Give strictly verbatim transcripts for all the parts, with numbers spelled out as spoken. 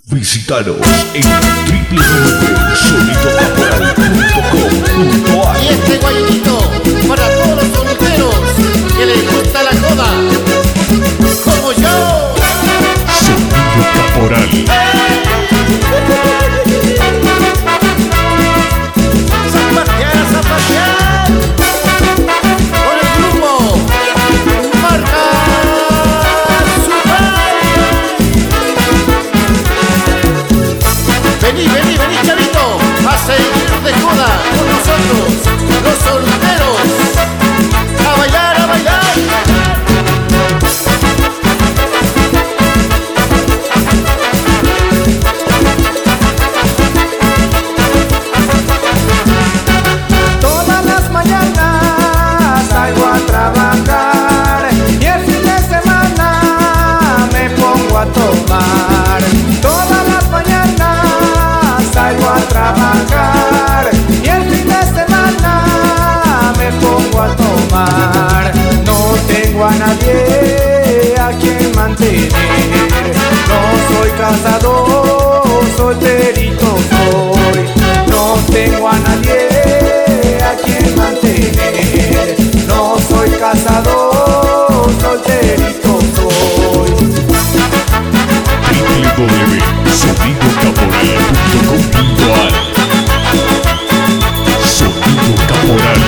Visítanos en w w w punto sonido caporal punto com punto a r. Y este guayinito para todos los solteros que les gusta la joda, como yo. Sonido Caporal. Zapatear, zapatear con el grupo Marca Super. Vení, vení, vení, chavito, a seguir de joda con nosotros, los solteros, a bailar, a bailar. Todas las mañanas salgo a trabajar y el fin de semana me pongo a tomar. Todas las mañanas salgo a trabajar y el fin de semana me pongo a tomar. No tengo a nadie a quien mantener, no soy casado, solterito soy. No tengo a nadie a quien mantener, no soy casado, solterito soy. w w w punto sonido caporal punto com punto a r. Sonido Caporal.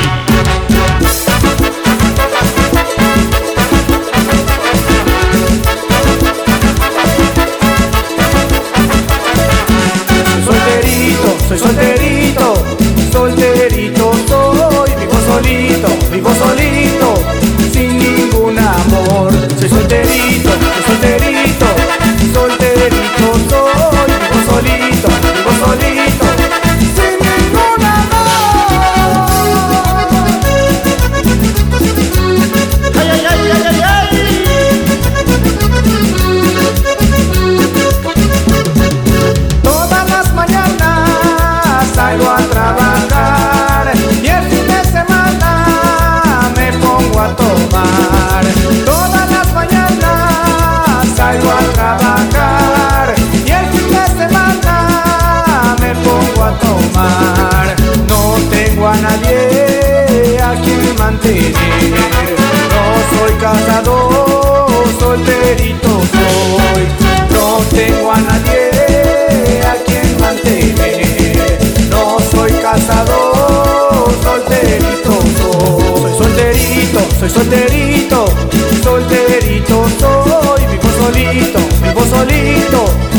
Soy solterito, soy solterito, solterito soy. Vivo solito, vivo solito, sin ningún amor. Soy solterito, soy solterito, solterito soy. Vivo solito, vivo solito, sin ningún amor. Ay, ay, ay, ay, ay, ay. Todas las mañanas salgo a trabajar y el fin de semana me pongo a tomar. Todas las mañanas salgo a trabajar y el fin de semana me pongo a tomar. No tengo a nadie a quien mantener, no soy casado, solterito soy. No tengo a nadie a quien mantener, no soy casado, solterito soy. Soy solterito, soy solterito, solterito soy. Vivo solito, vivo solito,